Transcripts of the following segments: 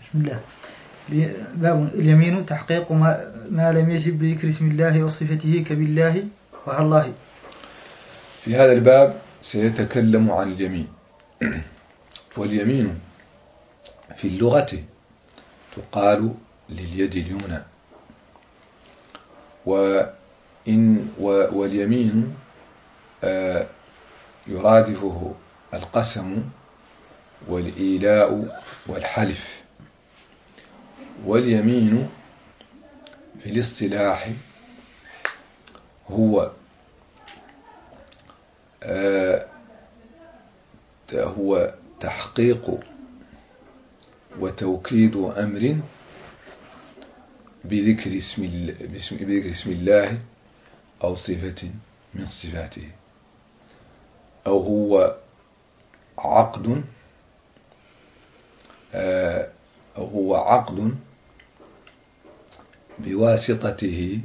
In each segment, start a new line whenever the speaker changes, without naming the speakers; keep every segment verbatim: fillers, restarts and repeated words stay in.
بسم الله. باب اليمين تحقيق ما, ما لم يجب بذكر اسم الله وصفته كبالله وعلاه.
في هذا الباب سيتكلم عن اليمين. واليمين في اللغة تقال لليد اليمنى، وإن واليمين يرادفه القسم والإيلاء والحلف. واليمين في الاصطلاح هو هو تحقيق وتوكيد أمر بذكر اسم بذكر اسم الله أو صفة من صفاته، أو هو عقد أو هو عقد بواسطته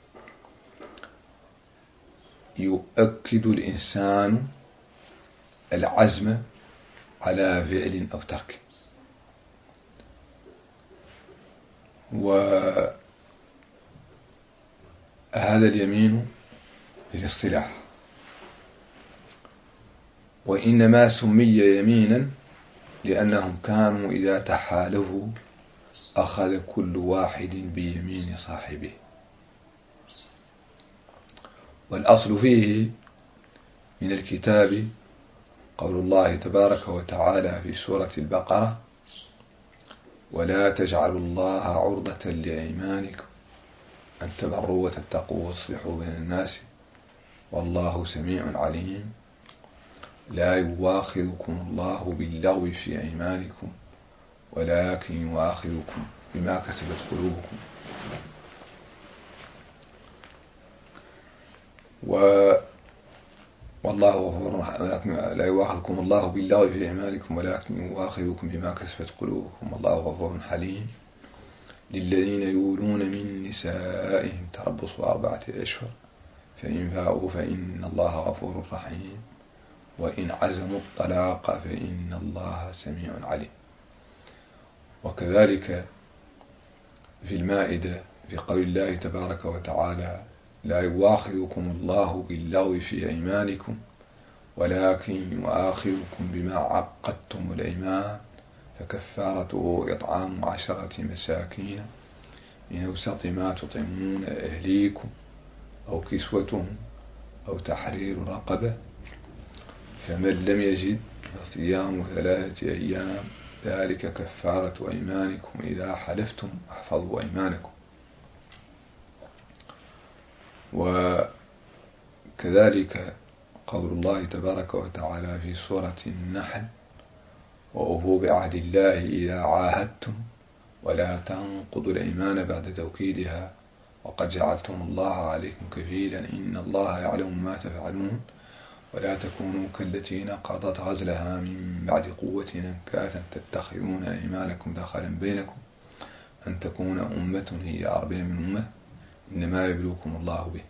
يؤكد الإنسان العزم على فعل أو ترك. وهذا اليمين في الاصطلاح، وإنما سمي يمينا لأنهم كانوا إذا تحالفوا أخذ كل واحد بيمين صاحبه. والأصل فيه من الكتاب قول الله تبارك وتعالى في سورة البقرة: ولا تجعلوا الله عرضة لأيمانكم أن تبروا وتتقوا وتصلحوا بين الناس والله سميع عليم لا يواخذكم الله باللغو في أيمانكم ولكن يواخذكم بما كسبت قلوبكم. و والله غفور رحيم. لا يواخذكم الله باللغو في أيمانكم ولكن يواخذكم بما كسبت قلوبكم والله غفور حليم. للذين يولون من نسائهم تربص أربعة أشهر فإن فاءوا فإن الله غفور رحيم وإن عزموا الطلاق فإن الله سميع عليم. وكذلك في المائدة في قول الله تبارك وتعالى: لا يواخذكم الله باللغو في أيمانكم ولكن يؤاخذكم بما عقدتم الأيمان فكفارته إطعام عشرة مساكين من أوسط ما تطعمون أهليكم أو كسوتهم أو تحرير رقبة فمن لم يجد فصيام ثلاثة أيام ذلك كفارة أيمانكم إذا حلفتم احفظوا أيمانكم. وكذلك قول الله تبارك وتعالى في سورة النحل: وأوفوا بعهد الله إذا عاهدتم ولا تنقضوا الأيمان بعد توكيدها وقد جعلتم الله عليكم كفيلا إن الله يعلم ما تفعلون ولا تكونوا كالتي نقضت غزلها من بعد قوة أنكاثا تتخذون أيمانكم دخلا بينكم أن تكون أمة هي أربع من أمة إنما يبلوكم الله به.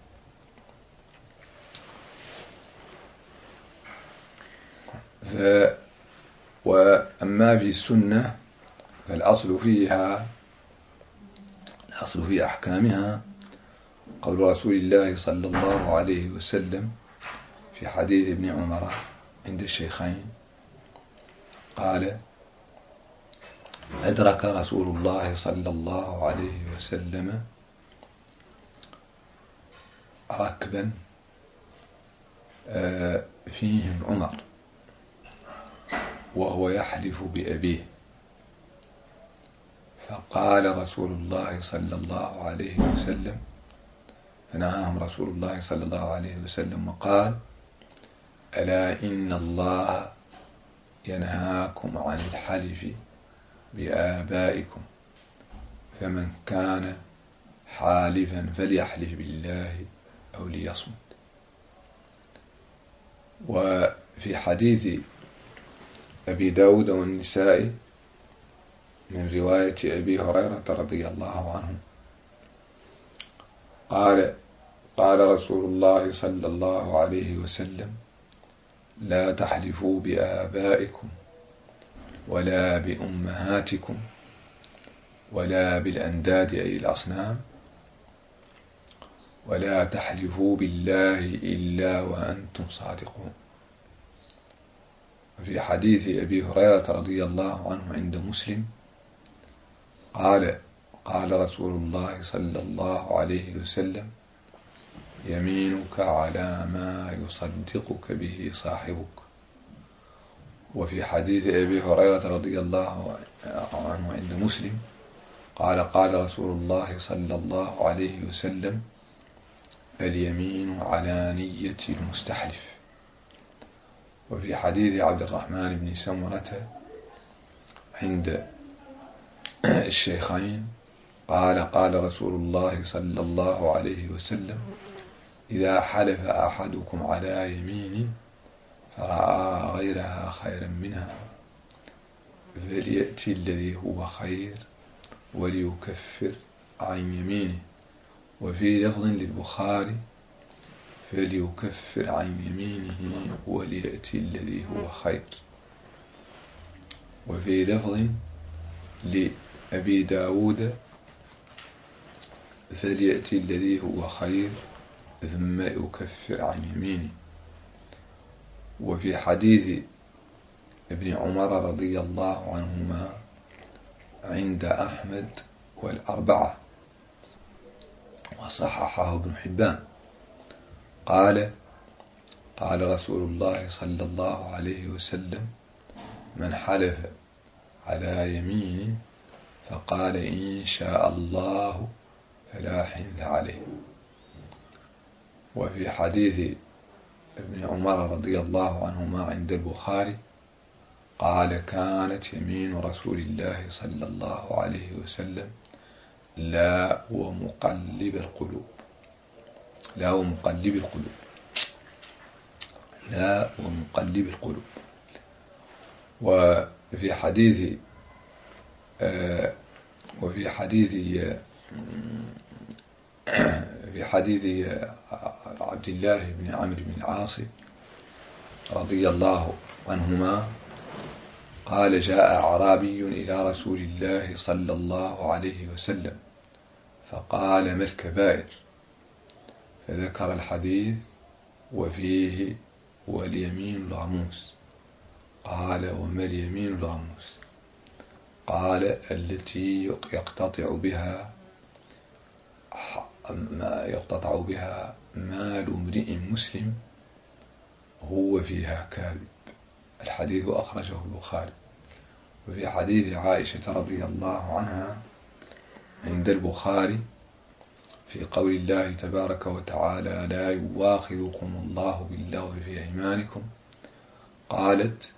ف وأما في السنة فالأصل فيها الأصل في أحكامها قول رسول الله صلى الله عليه وسلم في حديث ابن عمر عند الشيخين قال: أدرك رسول الله صلى الله عليه وسلم ركبا فيهم عمر وهو يحلف بأبيه، فقال رسول الله صلى الله عليه وسلم فنهاهم رسول الله صلى الله عليه وسلم وقال: ألا إن الله ينهاكم عن الحلف بآبائكم فمن كان حالفا فليحلف بالله أو ليصمت. وفي حديث أبي داود والنسائي من رواية أبي هريرة رضي الله عنه قال: قال رسول الله صلى الله عليه وسلم: لا تحلفوا بآبائكم ولا بأمهاتكم ولا بالأنداد أي الأصنام، ولا تحلفوا بالله إلا وأنتم صادقون. وفي حديث أبي هريرة رضي الله عنه عند مسلم قال قال رسول الله صلى الله عليه وسلم: يمينك على ما يصدقك به صاحبك. وفي حديث أبي هريرة رضي الله عنه عند مسلم قال قال رسول الله صلى الله عليه وسلم: اليمين على نية المستحلف. وفي حديث عبد الرحمن بن سمرة عند الشيخين قال قال رسول الله صلى الله عليه وسلم: إذا حلف أحدكم على يمين فرأى غيرها خيرا منها فليأتي الذي هو خير وليكفر عن يمينه. وفي لفظ للبخاري: فليكفر عن يمينه وليأتي الذي هو خير. وفي لفظ لأبي داود: فليأتي الذي هو خير ثم يكفر عن يمينه. وفي حديث ابن عمر رضي الله عنهما عند أحمد والأربعة وصححه ابن حبان قال قال رسول الله صلى الله عليه وسلم: من حلف على يمين فقال إن شاء الله فلا حنث عليه. وفي حديث ابن عمر رضي الله عنهما عند البخاري قال: كانت يمين رسول الله صلى الله عليه وسلم لا ومقلب القلوب لا ومقلب القلوب لا ومقلب القلوب. وفي حديث آه وفي حديث في حديث عبد الله بن عمرو بن العاص رضي الله عنهما قال: جاء أعرابي إلى رسول الله صلى الله عليه وسلم فقال: ما الكبائر؟ فذكر الحديث وفيه: واليمين الغموس. قال: وما اليمين الغموس؟ قال: التي يقتطع بها ما يقتطع بها مال امرئ مسلم هو فيها كاذب. الحديث أخرجه البخاري. وفي حديث عائشة رضي الله عنها عند البخاري في قول الله تبارك وتعالى: لا يواخذكم الله باللغو في أيمانكم، قالت: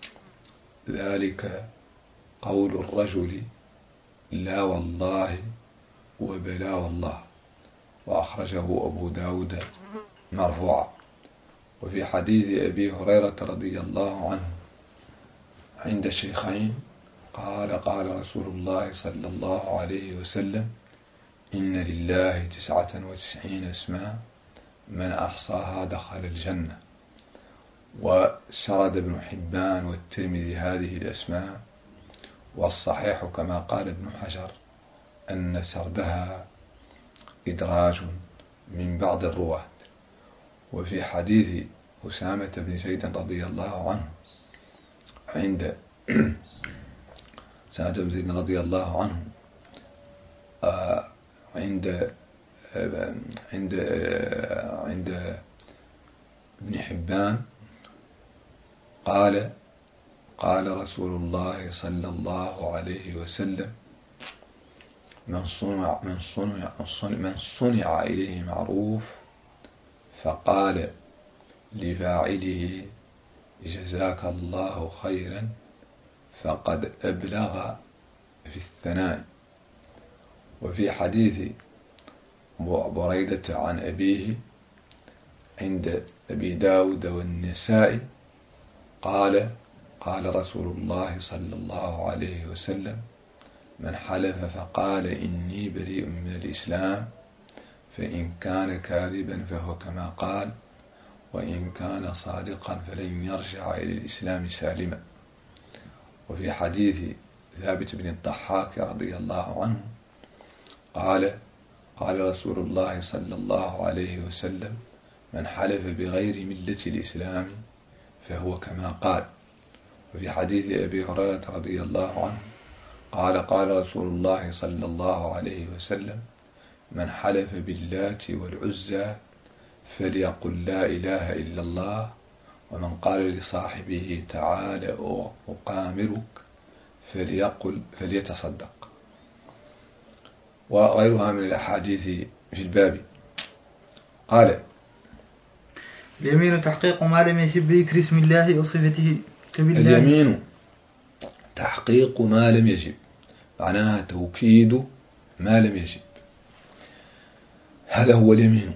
ذلك قول الرجل لا والله وبلا والله. وأخرجه أبو داود مرفوعا. وفي حديث أبي هريرة رضي الله عنه عند الشيخين قال قال رسول الله صلى الله عليه وسلم: إن لله تسعة وتسعين اسما من أحصاها دخل الجنة. وسرد ابن حبان والترمذي هذه الأسماء، والصحيح كما قال ابن حجر أن سردها إدراج من بعض الرواة. وفي حديث أسامة بن زيد رضي الله عنه عند أسامة بن زيد رضي الله عنه عند عند عند ابن حبان قال قال رسول الله صلى الله عليه وسلم: من صنع من صنع من صنع إليه معروف فقال لفاعله جزاك الله خيرا فقد أبلغ في الثناء. وفي حديث بريدة عن أبيه عند أبي داود والنسائي قال قال رسول الله صلى الله عليه وسلم: من حلف فقال إني بريء من الإسلام فإن كان كاذبا فهو كما قال، وإن كان صادقا فلن يرجع إلى الإسلام سالما. وفي حديث ثابت بن الضحاك رضي الله عنه قال قال رسول الله صلى الله عليه وسلم: من حلف بغير ملة الإسلام فهو كما قال. وفي حديث أبي هريرة رضي الله عنه قال قال رسول الله صلى الله عليه وسلم: من حلف باللات والعزى فليقل لا إله إلا الله، ومن قال لصاحبه تعال أقامرك فليقل فليتصدق. وغيرها من الأحاديث في الباب. قال:
اليمين تحقيق ما لم يجب بذكر اسم الله وصفته كبالله.
اليمين تحقيق ما لم يجب، معناها توكيد ما لم يجب. هذا هو اليمين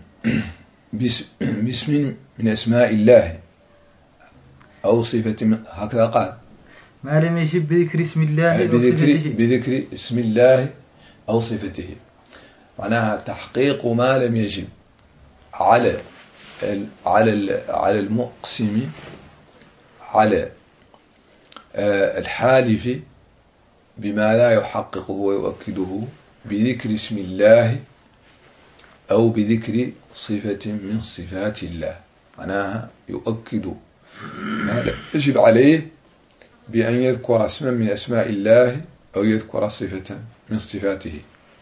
باسم من أسماء الله أو صفة، هكذا قال:
ما لم يجب بذكر اسم الله
بذكر, بذكر اسم الله أو صفته، معناها تحقيق ما لم يجب على على على المقسم، على الحالف بما لا يحققه ويؤكده بذكر اسم الله أو بذكر صفة من صفات الله، معناها يؤكد ما لا يجب عليه بأن يذكر اسما من أسماء الله أو يذكر صفة من صفاته.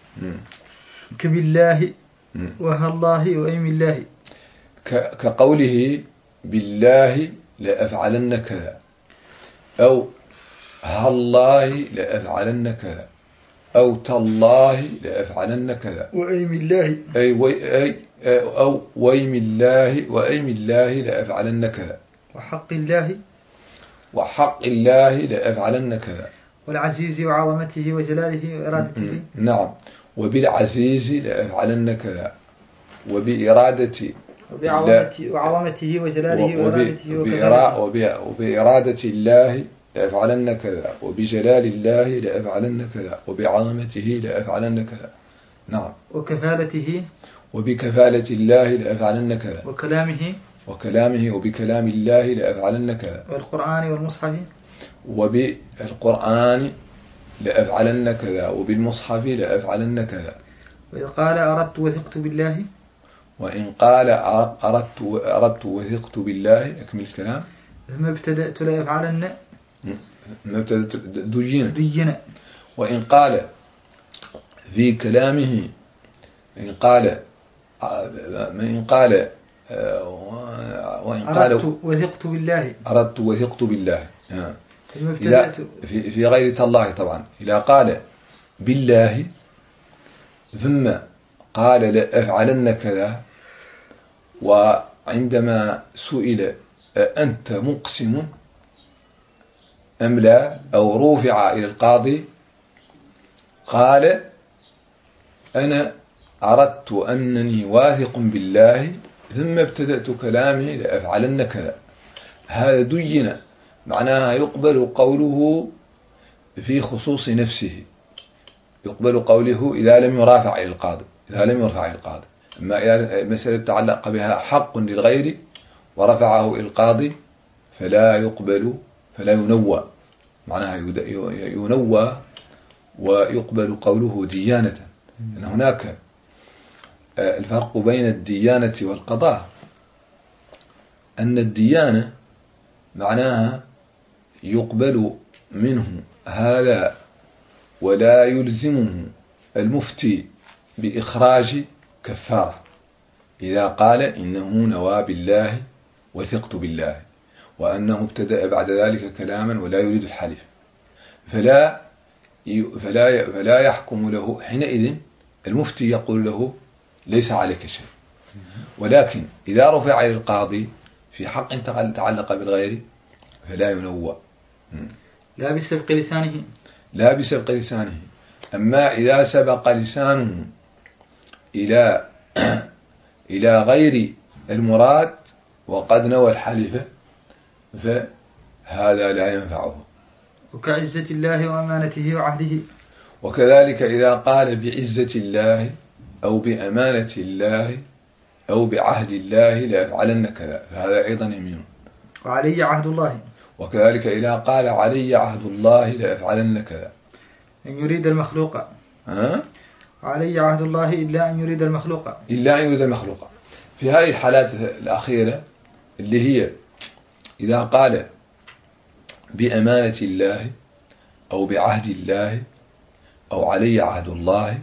كبالله وهالله وأيم الله،
كقوله بالله لأفعلن كذا، أو هالله لأفعلن كذا، أو تالله لأفعلن كذا،
وأيم الله
أي وي أي أو ويم الله وأيم الله لأفعلن كذا،
وحق الله
وحق الله لأفعلن كذا،
والعزيز وعظمته وجلاله وإرادته.
نعم، وبالعزيز لأفعلن كذا، وبإرادة
وعظمته وجلاله وإرادته،
وبإرادة الله لأفعلن كذا، وبجلال الله لأفعلن كذا، وبعظمته لأفعلن كذا. نعم.
وكفالته،
وبكفالة الله لأفعلن كذا،
وكلامه
وكلامه وبكلام الله لأفعلن كذا،
والقرآن والمصحف،
وبالقرآن لأفعلن كذا، وبالمصحف لأفعلن كذا.
وإذ قال أردت وثقت بالله،
وإن قال أردت أردت وثقت بالله، أكمل الكلام.
ثم ابتدأت لا يفعلن،
ما ابتدأت دجين
دجين.
وإن قال في كلامه، إن قال إن قال وإن قال
أردت وثقت بالله،
أردت وثقت بالله، إذا في في غير تالله طبعا. إذا قال بالله ثم قال لأفعلن كذا، وعندما سئل أنت مقسم أم لا، أو رفع إلى القاضي، قال أنا أردت أنني واثق بالله ثم ابتدأت كلامي لأفعلن كذا، هذا دين، معناها يقبل قوله في خصوص نفسه، يقبل قوله إذا لم يرافع إلى القاضي، إذا لم يرفع إلى القاضي. أما إذا مسألة تعلق بها حق للغير ورفعه إلى القاضي فلا يقبل، فلا ينوى، معناها ينوى ويقبل قوله ديانة. أن هناك الفرق بين الديانة والقضاء، أن الديانة معناها يقبل منه هذا ولا يلزمه المفتي بإخراج كفارة إذا قال إنه نوى بالله وثقت بالله، وأنه ابتدأ بعد ذلك كلاما ولا يريد الحلف، فلا فلا فلا يحكم له حينئذ. المفتي يقول له ليس عليك شيء، ولكن إذا رفع إلى القاضي في حق تعلق بالغير فلا ينوى،
لا بسبق لسانه،
لا بسبق لسانه. أما إذا سبق لسانه إلى إلى غير المراد وقد نوى الحلف فهذا لا ينفعه.
وكعزة الله وأمانته وعهده.
وكذلك إذا قال بعزة الله أو بأمانة الله أو بعهد الله لأفعلن كذا، فهذا أيضا يمين.
وعلي عهد الله.
وكذلك إذا قال علي عهد الله لأفعلن كذا،
أن يريد المخلوق.
ها؟
علي عهد الله إلا أن يريد المخلوق.
إلا أن يريد المخلوق. في هذه الحالات الأخيرة اللي هي إذا قال بأمانة الله أو بعهد الله أو علي عهد الله،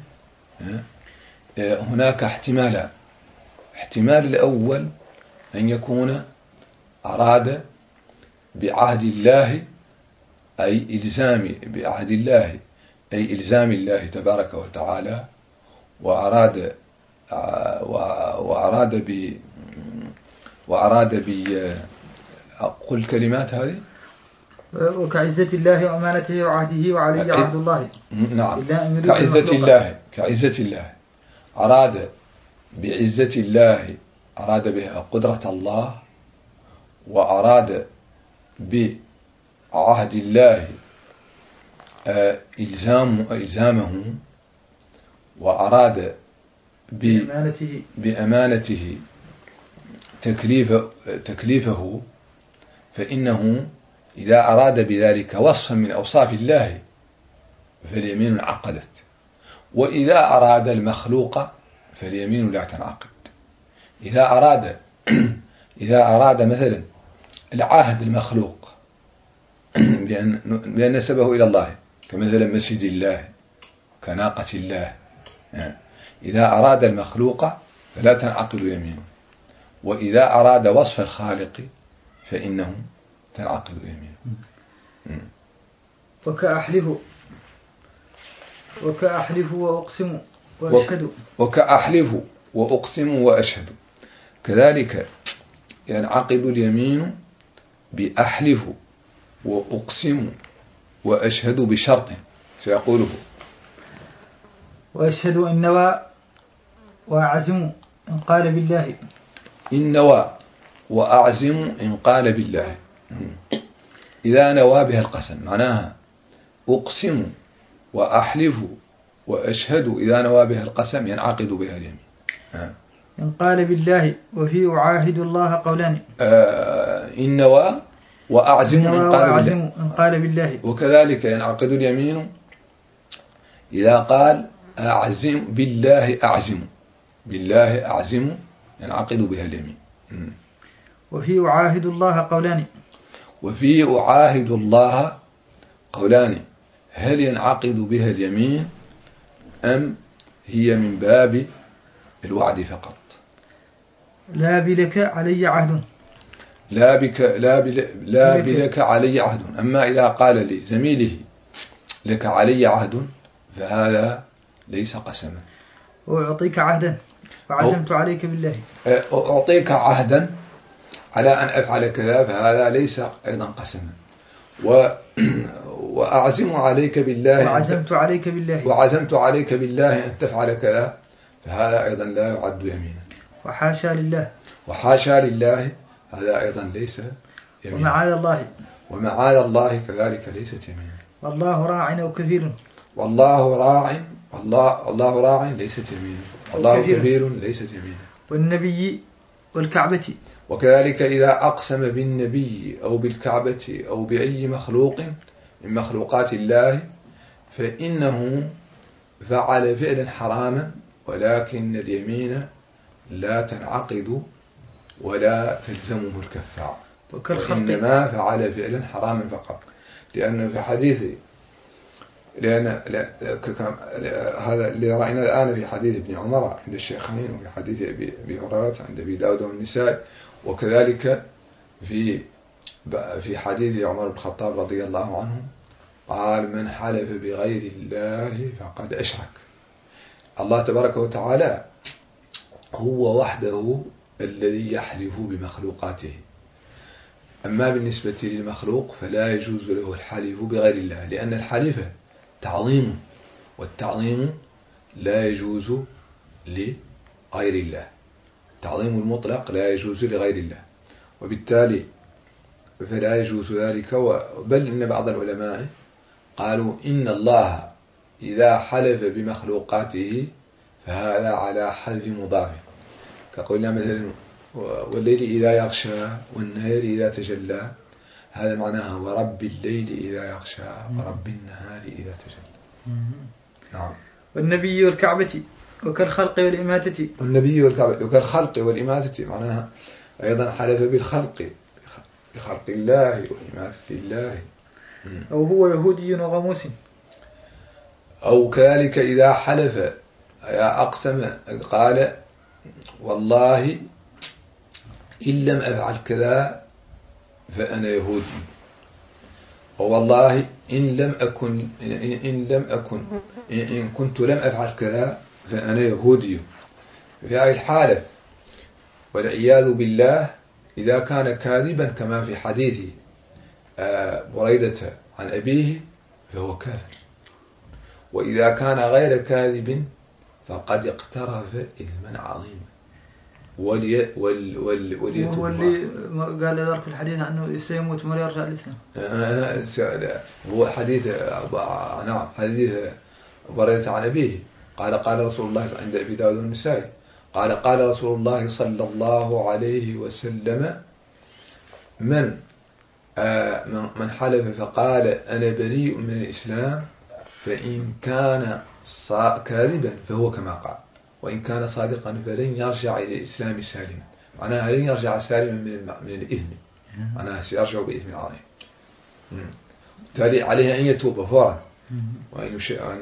هناك احتمالان. احتمال الأول أن يكون أراد بعهد الله أي إلزام بعهد الله أي إلزام الله تبارك وتعالى، وأراد وأراد ب وأراد ب أقول الكلمات هذه
وكعزة الله وأمانته وعهده وعلي عهد الله.
نعم. كعزة الله كعزة الله أراد بعزة الله أراد بها قدرة الله، وأراد بعهد الله إلزام إلزامه، وأراد بأمانته, بأمانته تكليف تكليفه، فإنه إذا أراد بذلك وصفا من أوصاف الله فاليمين انعقدت، وإذا أراد المخلوق فاليمين لا تنعقد. إذا أراد إذا أراد مثلا العهد المخلوق بأن, بأن نسبه إلى الله كمثلا مسجد الله كناقة الله، إذا أراد المخلوق فلا تنعقد يمينه، وإذا أراد وصف الخالق فإنه تنعقد يمينه.
وكأحلف وكأحلف وأقسم وأشهد
وكأحلف وأقسم وأشهد، كذلك ينعقد اليمين بأحلف وأقسم وأشهد بشرط سيقوله.
وأشهد إن نوى وأعزم إن قال بالله.
إن نوى وأعزم إن قال بالله، إذا نوى بها القسم معناها أقسم وأحلف وأشهد، إذا نوى بها القسم ينعقد بها اليمين.
إن قال بالله وفي أعاهد الله قولان.
آه إن نوى وأعزم إن قال بالله.
إن قال بالله.
وكذلك ينعقد اليمين إذا قال أعزم بالله أعزم بالله أعزم ينعقد بها اليمين.
وفي أعاهد الله قولان.
وفي أعاهد الله قولان، هل ينعقد بها اليمين أم هي من باب الوعد فقط؟
لا بلك علي عهد.
لا بك لا بل لا بلك علي عهد. أما إذا قال لزميله لك علي عهد فهذا ليس قسما.
وأعطيك عهدا وعزمت عليك بالله.
أعطيك عهدا على أن أفعل كذا فهذا ليس أيضا قسما. و وأعزم عليك بالله
وعزمت عليك بالله
وعزمت عليك بالله أن تفعل كذا فهذا أيضا لا يعد يمينا.
وحاشا لله
وحاشا لله هذا أيضا ليس يمينا.
ومعاذ الله
ومعاذ الله كذلك ليست يمينا.
والله راع أو كفيل.
والله راع والله الله راع ليست يمينا. والله كفيل ليست يمينا.
والنبي والكعبة.
وكذلك إذا أقسم بالنبي أو بالكعبة أو بأي مخلوق من مخلوقات الله فإنه فعل فعلا حراما، ولكن اليمين لا تنعقد ولا تلزمه الكفارة، وإنما فعل فعلا حراما فقط. لأن في حديث لأن هذا اللي رأينا الآن في حديث ابن عمر عند الشيخين، وفي حديث أبي هريرة عند أبي داود والنساء، وكذلك في في حديث عمر بن الخطاب رضي الله عنه قال من حلف بغير الله فقد أشرك. الله تبارك وتعالى هو وحده الذي يحلف بمخلوقاته، أما بالنسبة للمخلوق فلا يجوز له الحلف بغير الله، لأن الحلف تعظيم، والتعظيم لا يجوز لغير الله. التعظيم المطلق لا يجوز لغير الله، وبالتالي فلا يجوز ذلك. بل إن بعض العلماء قالوا إن الله إذا حلف بمخلوقاته فهذا على حذف مضاف، كقولنا مثلا والليل إذا يغشى والنهار إذا تجلى، هذا معناها ورب الليل إذا يغشى ورب النهار إذا تجلى. نعم.
والنبي والكعبة وكالخلق والإماتة.
والنبي والكعبة وكالخلق والإماتة معناها أيضا حلف بالخلق بخلق الله وإماتة الله.
أو هو يهودي وغموس.
أو كذلك إذا حلف أقسم قال والله إن لم أفعل كذا فأنا يهودي، والله إن لم أكن إن لم أكن إن كنت لم أفعل كذا فأنا يهودي. في هذه الحالة والعياذ بالله إذا كان كاذبا كما في حديث بريدة عن أبيه فهو كافر، وإذا كان غير كاذب فقد اقترف إثما عظيما ولي ول ول وليتوب.
هو اللي قال ذلك في الحديث أنه سيموت ولا يرجع الإسلام.
هو حديث نعم حديث بريدة عن أبيه قال قال رسول الله عند أبي داود النسائي قال قال رسول الله صلى الله عليه وسلم من من حلف فقال أنا بريء من الإسلام فإن كان كاذبا فهو كما قال، وإن كان صادقا فلن يرجع إلى الإسلام سالما. معناها لن يرجع سالما من من الإثم، معناها سيرجع بإثم عظيم. بالتالي عليه أن يتوب فورا وأن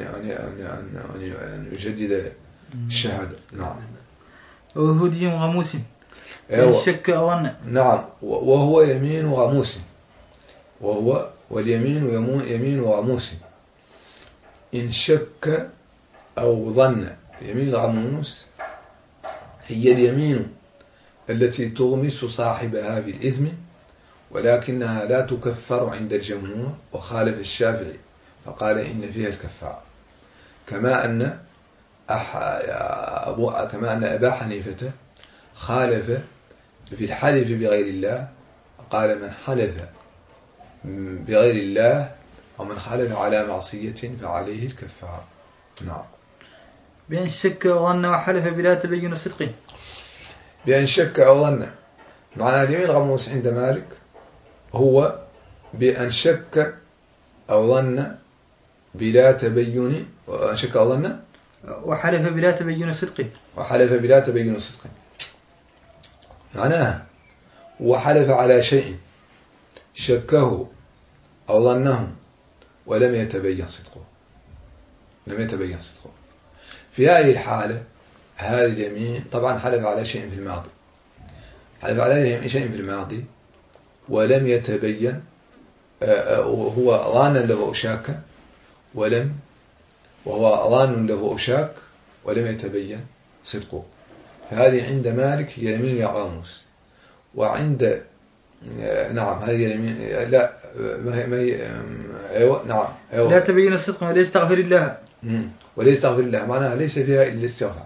أن يجدد الشهادة. نعم.
ويهودي غموس الشك أظن.
نعم. وهو يمين غموس، وهو واليمين يمين غموس إن شك أو ظن. يمين الغموس هي اليمين التي تغمس صاحبها بالإثم ولكنها لا تكفر عند الجمهور، وخالف الشافعي فقال إن فيها الكفارة، كما أن أح... أبو... كما أن أبا حنيفة خالف في الحلف بغير الله، قال من حلف بغير الله ومن حلف على معصية فعليه الكفارة. نعم.
بأن شك أو ظن وحلف بلا تبين صدقه.
بأن شك أو ظن معنى اليمين الغموس عند مالك هو بأن شك أو ظن بلا تبين شك أو ظن
وحلف بلا تبين صدقه
وحلف بلا تبين صدقه معناها وحلف على شيء شكه أو ظنه ولم يتبين صدقه لم يتبين صدقه. في هذه الحالة هذا اليمين طبعا حلف على شيء في الماضي حلف على شيء في الماضي ولم يتبين، هو ظانا له أشاكا ولم وهو ظان له أشاك ولم يتبين صدقه، فهذه عند مالك هي يمين الغموس. وعند نعم هذه يمين لا ما هي ما هي أيوة نعم أيوة
لا تبين الصدق وليس استغفر الله
وليس استغفر الله معناها ليس فيها إلا الاستغفار.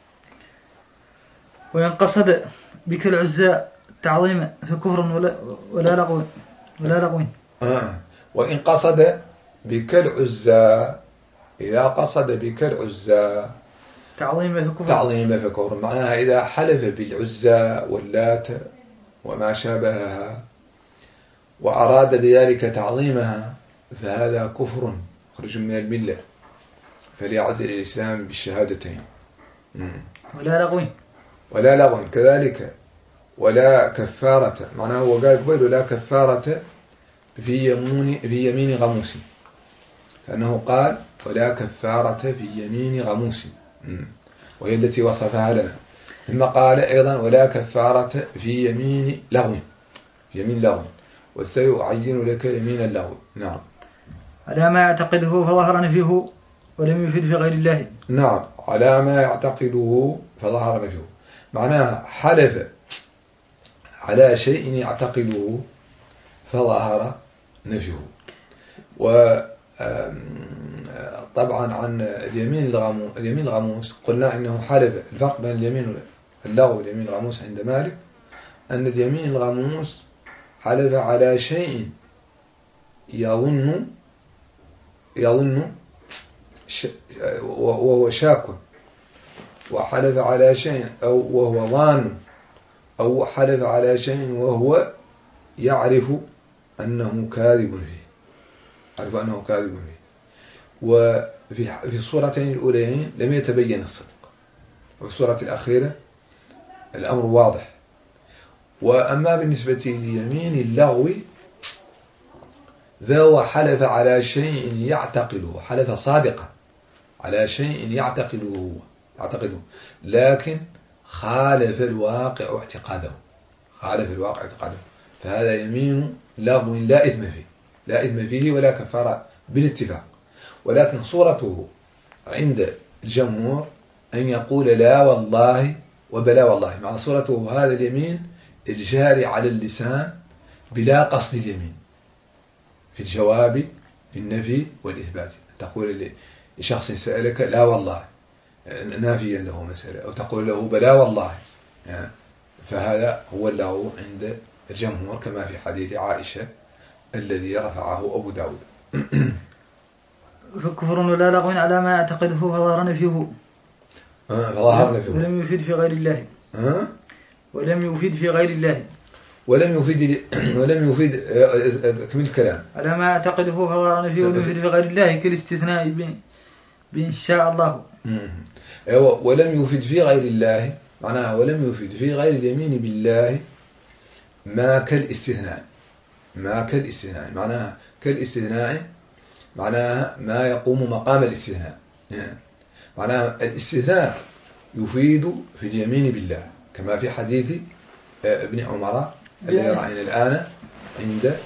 وإن قصد بك العزاء تعظيم فكفر ولا ولا لغو ولا لغو
آه. وإن قصد بك العزاء إذا قصد بك العزاء
تعظيم فكفر
تعظيم فكفر معناها إذا حلف بالعزاء واللات وما شابهها وأراد بذلك تعظيمها فهذا كفر خرج من الملة، فليعد إلى الإسلام بالشهادتين.
ولا لغو
ولا لغو كذلك ولا كفارة معناه هو قال قبل لا كفارة في يمين في يمين غموس، لأنه قال ولا كفارة في يمين غموس وهي التي وصفها لنا. ثم قال أيضا ولا كفارة في يمين لغو يمين لغو وسيعين لك يمين اللغو. نعم.
على ما يعتقده فظهر نفيه ولم يفيد في غير الله.
نعم على ما يعتقده فظهر نفيه معناها حلف على شيء يعتقده فظهر نفيه. وطبعا عن اليمين الغموس اليمين الغموس قلنا إنه حلف. الفرق بين اليمين اللغو واليمين الغموس عند مالك أن اليمين الغموس حلف على شيء يظن يظن وهو شاك، وحلف على شيء أو وهو ظان، أو حلف على شيء وهو يعرف أنه كاذب فيه عرف أنه كاذب فيه. وفي في في الصورتين الأولين لم يتبين الصدق، وفي الصورة الأخيرة الأمر واضح. وأما بالنسبة ليمين اللغو فهو حلف على شيء يعتقده، حلف صادقا على شيء يعتقده هو يعتقده، لكن خالف الواقع اعتقاده، خالف الواقع اعتقاده، فهذا يمين لغو لا إثم فيه، لا إثم فيه ولا كفارة بالاتفاق. ولكن صورته عند الجمهور أن يقول لا والله وبلا والله، معنى صورته هذا اليمين الجاري على اللسان بلا قصد اليمين في الجواب في النفي والإثبات. تقول لشخص سألك لا والله نافيا له مسألة، أو تقول له بلا والله، يعني فهذا هو اللغو عند الجمهور كما في حديث عائشة الذي رفعه أبو داود.
كفر ولا لغو على ما اعتقده فظهر نفيه
فظهر نفيه
ولم يفيد في غير الله
أه؟
ولم يفيد في غير الله
ولم يفيد ولم يفيد كمل الكلام
على ما اعتقده فظهر نفيه ولم يفيد في غير الله كالاستثناء بإن شاء الله.
ولم يفيد في غير الله معناها ولم يفيد في غير اليمين بالله ما كالاستثناء، ما كالاستثناء معناها كالاستثناء معناها ما يقوم مقام الاستثناء، معناها الاستثناء يفيد في اليمين بالله كما في حديث ابن عمر الذي رأينا الآن عند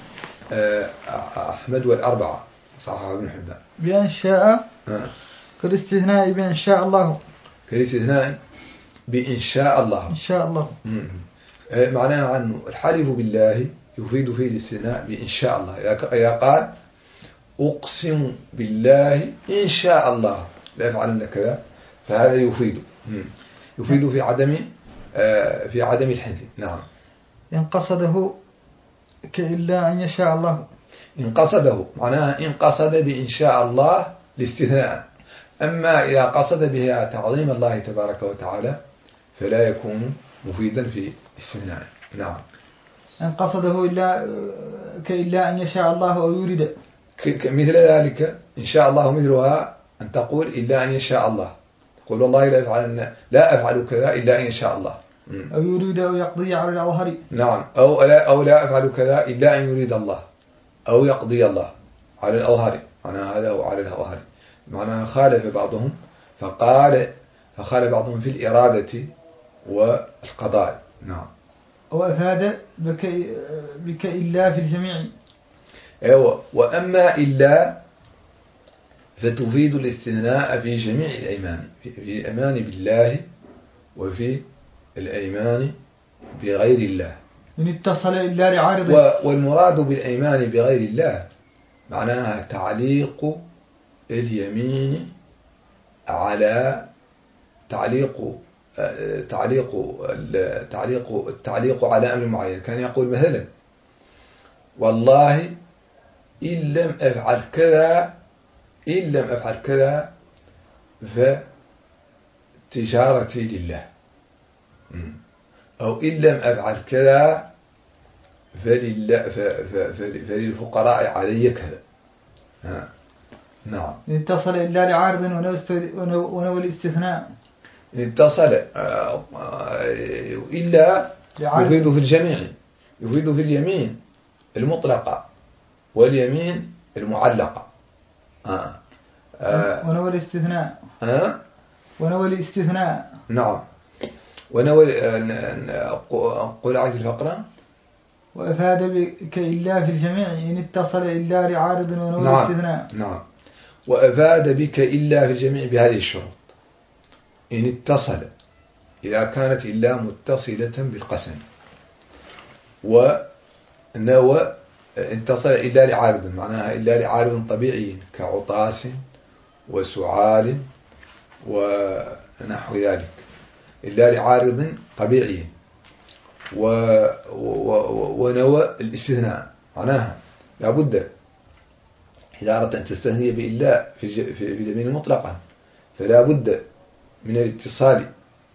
أحمد والأربعة صححه ابن حبان
بأن شاء كالاستثناء بأن شاء الله،
كالاستثناء بإن شاء الله،
إن شاء الله
معناها عنه الحلف بالله يفيد فيه الاستثناء بإن شاء الله. إذا قال أقسم بالله إن شاء الله لا يفعلن كذا فهذا يفيد يفيد في عدم في عدم الحنث. نعم.
إن قصده كإلا أن يشاء الله،
إن قصده معناها إن قصد بإن شاء الله الاستثناء. أما إذا قصد بها تعظيم الله تبارك وتعالى فلا يكون مفيدا في استثناء. نعم.
إن قصده إلا كإلا أن يشاء الله أو يريد،
مثل ذلك إن شاء الله مثلها أن تقول إلا أن يشاء الله، تقول والله لا أفعل لا أفعل كذا إلا أن يشاء الله،
أو يريد أو يقضي على الأظهر،
نعم، أو لا أو لا أفعل كذا إلا أن يريد الله أو يقضي الله على الأظهر، معناها هذا هو على الأظهر، معناها خالف بعضهم فقال فخالف بعضهم في الإرادة والقضاء. نعم.
وأفاد بك بك إلا في الجميع.
أيوة. وأما إلا فتفيد الاستثناء في جميع الأيمان، في الأيمان بالله وفي الأيمان بغير الله،
إن اتصل إلا لعارض.
والمراد بالأيمان بغير الله معناها تعليق اليمين على تعليق تعليق تعليق التعليق على أمر معين. كان يقول مثلا والله إن لم أفعل كذا إن لم أفعل كذا فتجارتي لله، أو إن لم أفعل كذا فللفقراء علي كذا. نعم.
إن اتصل إلا لعارض ونوى الاستثناء.
إن اتصل إلا يفيد في الجميع، يفيد في اليمين المطلقة واليمين المعلقة. آه.
آه. ونوى الاستثناء.
آه.
ونوى الاستثناء.
نعم. ونوى قول عيد الفقرة
وأفاد بك إلا في الجميع إن اتصل إلا لعارض ونوى
نعم.
الاستثناء.
نعم. وأفاد بك إلا في الجميع بهذه الشروط. إن اتصل إذا كانت إلا متصلة بالقسم، ونوى اتصل إلا لعارض معناها إلا لعارض طبيعي كعطاس وسعال ونحو ذلك، إلا لعارض طبيعي. ونوى الاستثناء معناها لابد إذا أردت أن تستثني بإلا في في اليمين مطلقا فلا بد من الاتصال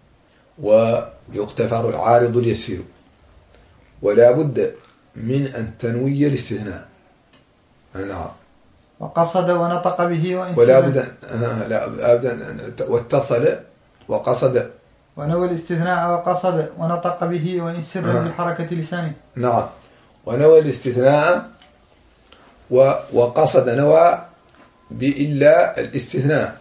ويغتفر العارض اليسير، ولا بد من أن تنوي الاستثناء. نعم.
وقصد ونطق به وإن
ولا
سر.
بد لا أبدا واتصل وقصد
ونوى الاستثناء وقصد ونطق به وإن سر
آه.
بحركة لسانه.
نعم. ونوى الاستثناء وقصد نوى بإلا الاستثناء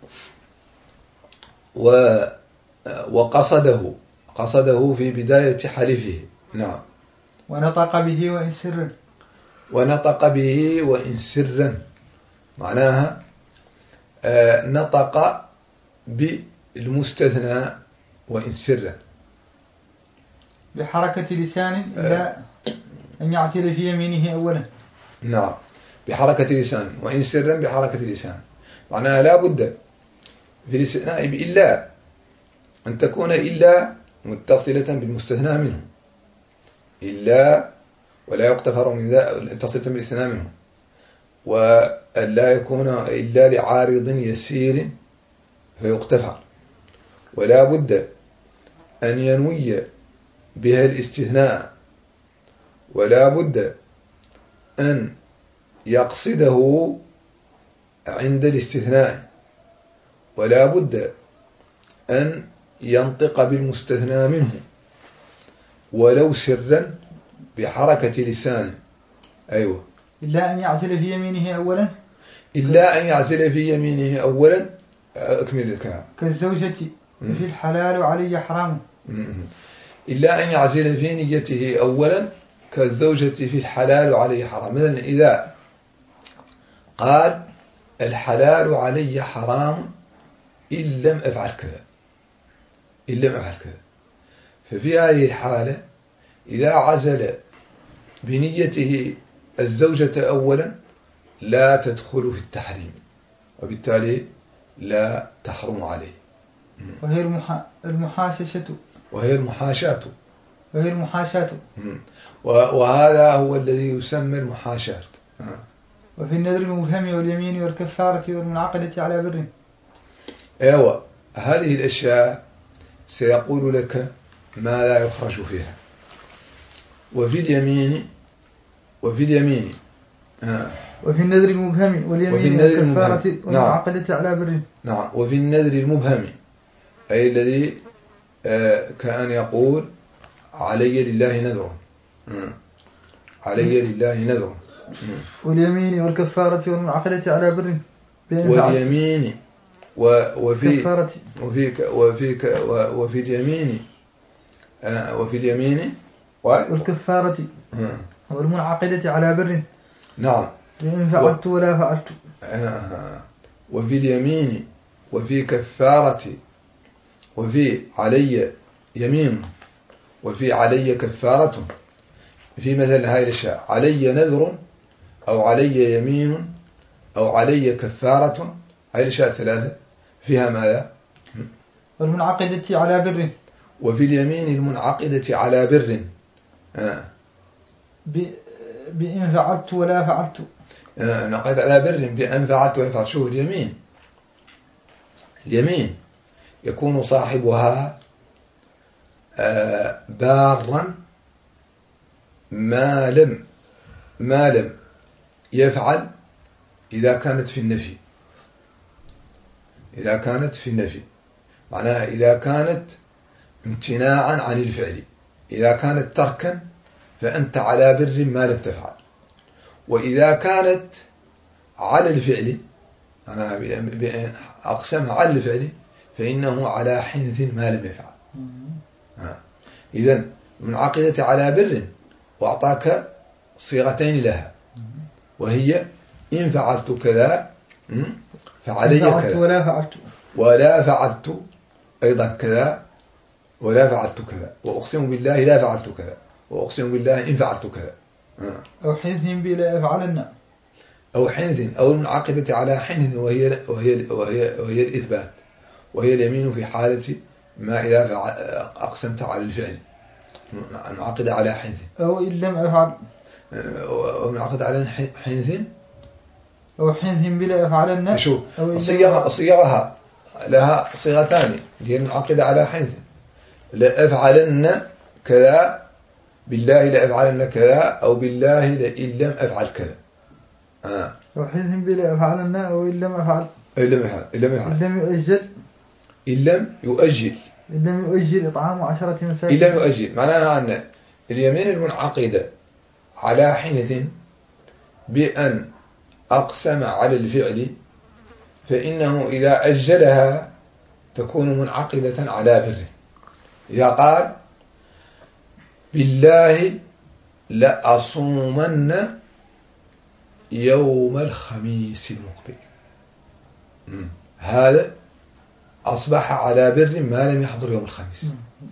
وقصده قصده في بداية حلفه. نعم.
ونطق به وإن سر.
ونطق به وإن سرا معناها آه نطق بالمستثنى وإن سرا
بحركة لسان إلا أن يعتل في يمينه أولا.
نعم. بحركة لسان وإن سرا بحركة لسان معناها لا بد في الاستثناء بإلا أن تكون إلا متصلة بالمستثنى منه إلا ولا يقتفر من ذا تصلة بالاستثناء منه ولا يكون إلا لعارض يسير فيقتفر ولا بد أن ينوي بها الاستثناء ولا بد أن يقصده عند الاستثناء ولا بد أن ينطق بالمستثنى منه ولو سرا بحركة لسانه. أيوة.
إلا أن يعزل في يمينه أولا.
إلا أن يعزل في يمينه أولا. أكمل الكلام.
كالزوجة في الحلال علي حرام.
إلا أن يعزل في نيته أولا كالزوجة في الحلال عليه حرام. مثلا إذا قال الحلال علي حرام إن لم أفعل كذا إن لم أفعل كذا ففي هذه الحالة إذا عزل بنيته الزوجة أولا لا تدخل في التحريم وبالتالي لا تحرم عليه.
وهي المحا... المحاششة
وهي المحاشاة
وهي المحاشاة
وهذا هو الذي يسمى المحاشاة.
وفي النذر المفهم واليمين والكفارة والمنعقدة على بر.
ايوه. هذه الأشياء سيقول لك ما لا يخرج فيها. وفي اليمين وفي اليمين آه.
وفي النذر المبهم واليمين والكفارة والمنعقدة على بر.
نعم. وفي النذر المبهم أي الذي آه كأن يقول علي لله نذر آه. علي لله نذر.
واليمين والكفارة والمنعقدة على بر.
واليمين وفي
كفارة.
وفي وفي وفي اليمين آه وفي اليمين
والكفارة والمنعقدة على بر.
نعم.
إن فعلت ولا فعلت.
آه. وفي اليمين وفي كفارة وفي علي يمين وفي علي كفارة. في مثل هاي الأشياء علي نذر أو علي يمين أو علي كفارة. هاي الأشياء الثلاثة فيها ماذا؟
والمنعقدة على بر.
وفي اليمين المنعقدة على بر آه.
بإن فعلت ولا فعلت.
آه. نعقد على بر بأن فعلت ولا فعلت. شوف اليمين اليمين يكون صاحبها آه بارا ما لم ما لم يفعل إذا كانت في النفي. إذا كانت في النفي معناها إذا كانت امتناعا عن الفعل. إذا كانت تركا فأنت على بر ما لم تفعل. وإذا كانت على الفعل أنا أقسمها على الفعل فإنه على حنث ما لم يفعل. إذن منعقدة على بر وأعطاك صيغتين لها وهي إن فعلت كذا فعلي كذا
ولا فعلت
ولا فعلت أيضا كذا ولا فعلت كذا وأقسم بالله لا فعلت كذا وأقسم بالله إن فعلت كذا.
أو حنث بلا يفعلن
أو حنث أو المنعقدة على حنث وهي وهي وهي وهي الإثبات وهي اليمين في حالة ما إذا أقسمت على الفعل المنعقدة على حنث.
أو إن لم أفعل.
أو منعقدة على حنث
أو حنث بلا يفعلن.
شوف صيغة صيغها لها صيغتان هي المنعقدة على حنث. لا أفعلن كذا بالله لا أفعلن كذا أو بالله لئن لم أفعل كذا. آه.
وحينهم بلا فعلنا وإن لم أفعل
إن لم يفعل إن لم يفعل
إن لم يؤجل
إن لم يؤجل
إن لم يؤجل إطعام عشرة
إن
مساكين.
لم يؤجل معناها أن اليمين المنعقدة على حنث بأن أقسم على الفعل فإنه إذا أجلها تكون منعقدة على بره. إذا قال بالله لأصومن يوم الخميس المقبل، هذا أصبح على بر ما لم يحضر يوم الخميس.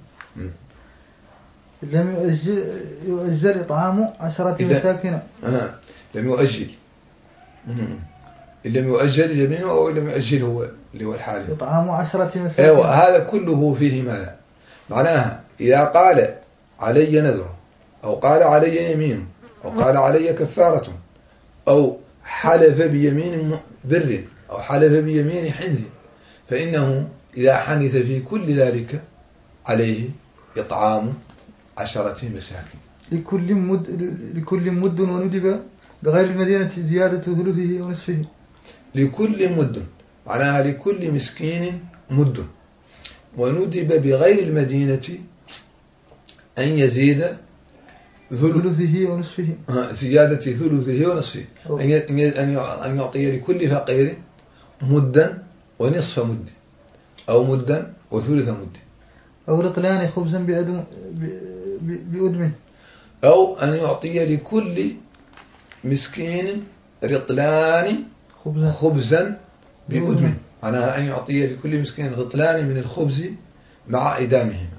لم يؤجل, يؤجل إطعام عشرة مساكين.
آه. لم يؤجل إن لم يؤجل اليمين أو لم يؤجل هو اللي هو الحال
إطعام عشرة مساكين.
أيوة هذا كله فيه ماذا معناها إذا قال علي نذر أو قال علي يمين أو قال علي كفارة أو حلف بيمين بر أو حلف بيمين حنث فإنه إذا حنث في كل ذلك عليه إطعام عشرة مساكين.
لكل مد لكل مد وندب بغير المدينة زيادة ثلثه ونصفه.
لكل مد معناها لكل مسكين مد وندب بغير المدينة أن يزيد
ثلثه ونصفه
زيادة ثلثه ونصفه أن يعطي لكل فقير مدا ونصف مد أو مدا وثلث مد
أو رطلان خبزا بأدم بأدم
أو أن يعطي لكل مسكين رطلان خبزا, خبزا بأدم معناها أن يعطي لكل مسكين رطلان من الخبز مع إدامهما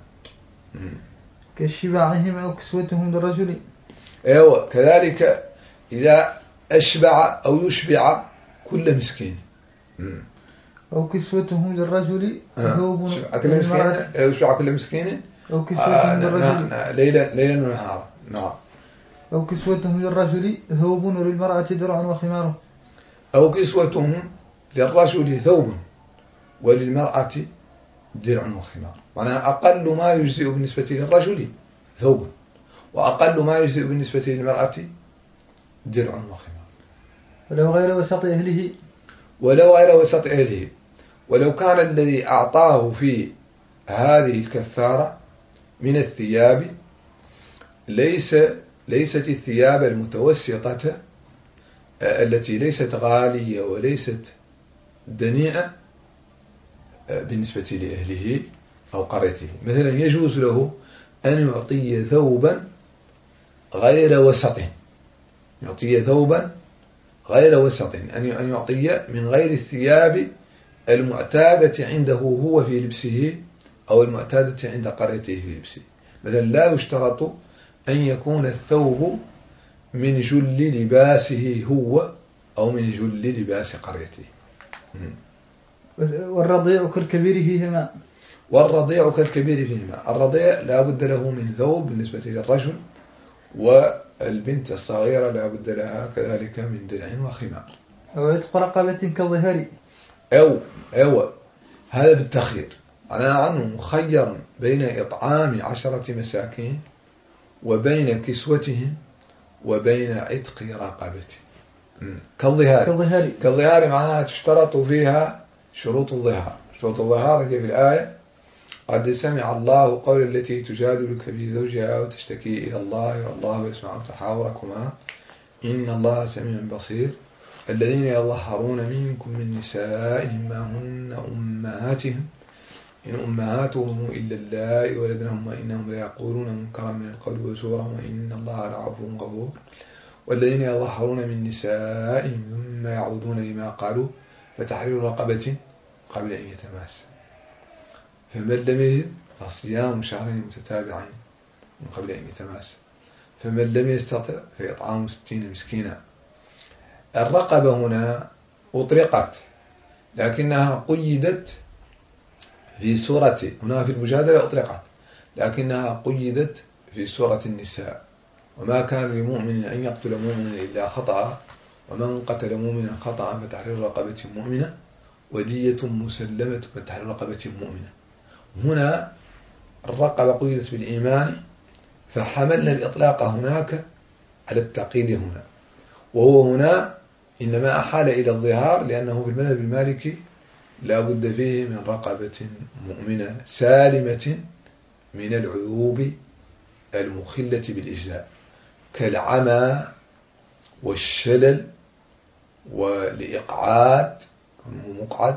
كشبعهم أو كسوتهم للرجل.
أيوة كذلك إذا أشبع أو يشبع كل مسكين
أو كسوتهم للرجل ثوب
يشبع كل مسكين
أو كسوتهم للرجل
ليلا ليلا ونهارا. نعم.
أو كسوتهم للرجل ثوب وللمرأة درع وخمار.
أو كسوتهم للرجل ثوب وللمرأة درع وخمار معناها أقل ما يجزئ بالنسبة للرجل ثوب وأقل ما يجزئ بالنسبة للمرأة درع وخمار.
ولو غير وسط أهله
ولو غير وسط أهله ولو كان الذي أعطاه في هذه الكفارة من الثياب ليس ليست الثياب المتوسطة التي ليست غالية وليست دنيئة بالنسبة لأهله أو قريته. مثلا يجوز له أن يعطي ثوبا غير وسط يعطي ثوبا غير وسط أن يعطي من غير الثياب المعتادة عنده هو في لبسه أو المعتادة عند قريته في لبسه. مثلا لا يشترط أن يكون الثوب من جل لباسه هو أو من جل لباس قريته.
والرضيع كالكبير فيهما
والرضيع كالكبير فيهما. الرضيع لا بد له من ثوب بالنسبة للرجل والبنت الصغيرة لا بد لها كذلك من درع وخمار.
أو يتق رقبة كالظهر
أو أو هذا بالتخيير أنا عنه مخير بين إطعام عشرة مساكين وبين كسوتهم وبين عتق رقبته كالظهار.
كالظهار
كالظهار معناها تشترط فيها شروط الظهار. شروط الظهار هي في الآية قد سمع الله قول التي تجادلك في زوجها وتشتكي إلى الله والله يسمع تحاوركما إن الله سميع بصير الذين يظهرون منكم من نسائهم ما هن أمهاتهم إن أمهاتهم إلا اللائي ولدنهم وإنهم لا يقولون منكرا من القول وزورا وإن الله لعفو غفور والذين يظهرون من نسائهم ثم يعودون لما قالوا فتحرير رقبة قبل أن يتماس فمن لم يجد فصيام شهرين متتابعين من قبل أن يتماس فمن لم يستطع فإطعام ستين مسكينا. الرقبة هنا أطلقت لكنها قيدت في سورة هنا في المجادلة أطلقت لكنها قيدت في سورة النساء وما كان لمؤمن أن يقتل مؤمنا إلا خطأ ومن قتل مؤمنا خطأ فتحرير رقبة مؤمنة ودية مسلمة فتحرير رقبة مؤمنة. هنا الرقبة قيدت بالإيمان فحملنا الإطلاق هناك على التقييد هنا وهو هنا إنما أحال إلى الظهار لأنه في المذهب المالكي لا بد فيه من رقبة مؤمنة سالمة من العيوب المخلة بالإجزاء كالعمى والشلل والإقعاد مقعد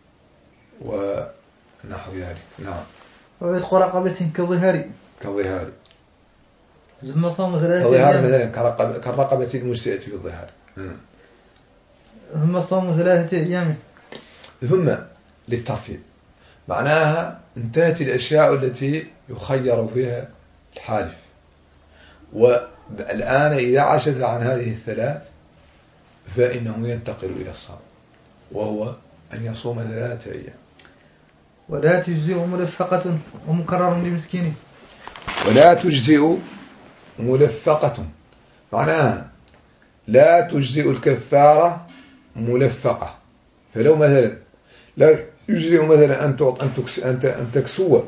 ونحو ذلك. نعم.
وعتق رقبة كظهار
كظهار
ثم صوم ثلاثة
كظهار
أيام
مثلا كرقبة, كالرقبة المجزئة في الظهار.
ثم صوم ثلاثة أيام ثم
للترتيب معناها انتهت الأشياء التي يخير فيها الحالف، والآن إذا عجز عن هذه الثلاث فإنه ينتقل إلى الصوم وهو أن يصوم ثلاثة أيام.
ولا تجزئ ملفقة ومكرر لمسكين.
ولا تجزئ ملفقة معناها لا تجزئ الكفارة ملفقة. فلو مثلا لا يجزئ مثلا أن أن تكسو